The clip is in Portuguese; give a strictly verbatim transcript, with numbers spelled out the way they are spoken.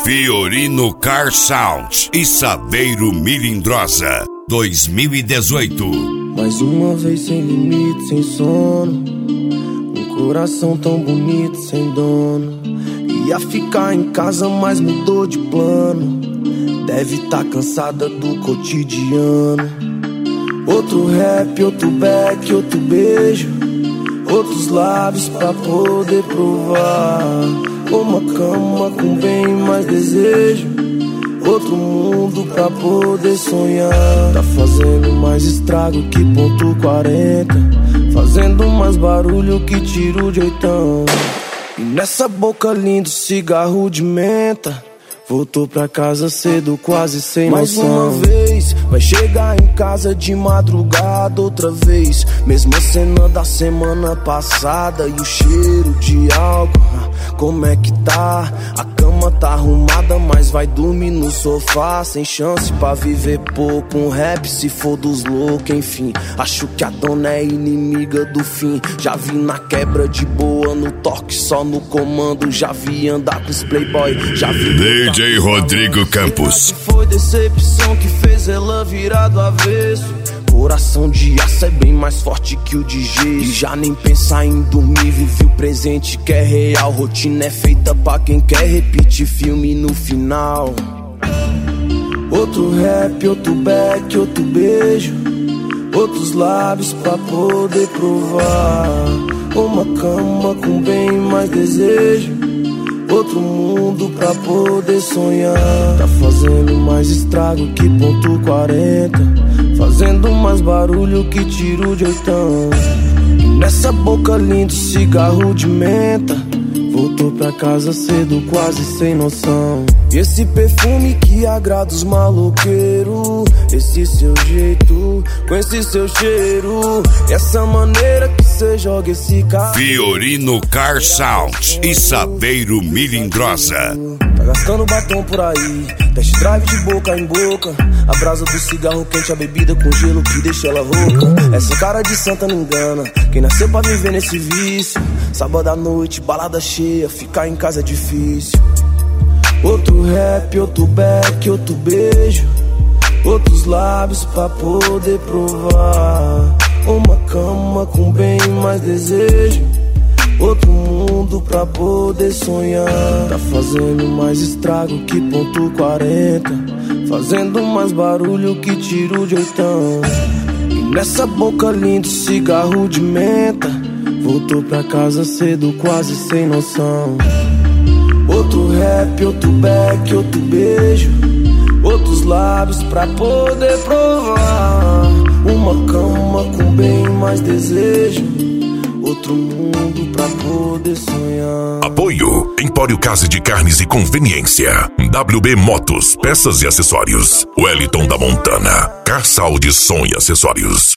Fiorino Car Sound e Saveiro Melindrosa dois mil e dezoito. Mais uma vez sem limite, sem sono, um coração tão bonito, sem dono. Ia ficar em casa, mas mudou de plano. Deve tá cansada do cotidiano. Outro rap, outro back, outro beijo, outros lábios pra poder provar. Uma cama com bem mais desejo, outro mundo pra poder sonhar. Tá fazendo mais estrago que ponto quarenta, fazendo mais barulho que tiro de oitão. E nessa boca lindo cigarro de menta, voltou pra casa cedo, quase sem noção. Mais uma vez, vai chegar em casa de madrugada outra vez. Mesma cena da semana passada e o cheiro de álcool. Como é que tá? A cama tá arrumada, mas vai dormir no sofá. Sem chance pra viver pouco, um rap se for dos loucos. Enfim, acho que a dona é inimiga do fim. Já vi na quebra de boa, no toque só no comando. Já vi andar com os playboy, já vi D J Rodrigo Campos. Foi decepção que fez ela virar do avesso. Coração de aço é bem mais forte que o de gesso. E já nem pensar em dormir, vive o presente que é real. Rotina é feita pra quem quer repetir filme no final. Outro rap, outro back, outro beijo, outros lábios pra poder provar. Uma cama com bem mais desejo, outro mundo pra poder sonhar. Tá fazendo mais estrago que ponto quarenta, fazendo mais barulho que tiro de oitão. E nessa boca lindo cigarro de menta, voltou pra casa cedo, quase sem noção. E esse perfume que agrada os maloqueiros, esse seu jeito, com esse seu cheiro, essa maneira que cê joga esse carro. Fiorino Car Sound e Saveiro Melindrosa. Tá gastando batom por aí, test drive de boca em boca. A brasa do cigarro quente, a bebida com gelo que deixa ela rouca. Essa cara de santa não engana quem nasceu pra viver nesse vício. Sábado à noite, balada cheia, ficar em casa é difícil. Outro rap, outro back, outro beijo, outros lábios pra poder provar. Uma cama com bem mais desejo, outro mundo pra poder sonhar. Tá fazendo mais estrago que ponto quarenta, fazendo mais barulho que tiro de oitão. E nessa boca lindo cigarro de menta, voltou pra casa cedo, quase sem noção. Outro rap, outro back, outro beijo, outros lábios pra poder provar. Uma cama com bem mais desejo, outro mundo pra poder sonhar. Apoio Empório Casa de Carnes e Conveniência, W B Motos, peças e acessórios, Wellington da Montana, Car Sound, som e acessórios.